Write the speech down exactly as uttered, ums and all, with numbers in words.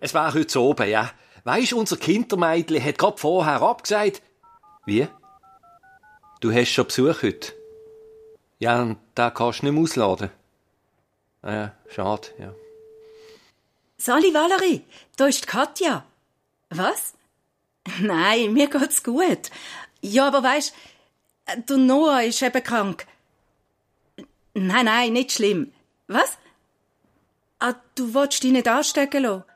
Es war heute oben, ja. Weisst, unser Kindermädchen hat grad vorher abgesagt. Wie? Du hast schon Besuch heute? Ja, und den kannst du nicht mehr ausladen. Ah ja, schade, ja. Sali, Valerie, da ist die Katja. Was? Nein, mir geht's gut. Ja, aber weisst, der Noah ist eben krank. Nein, nein, nicht schlimm. Was? Ah, du willst dich nicht anstecken lassen?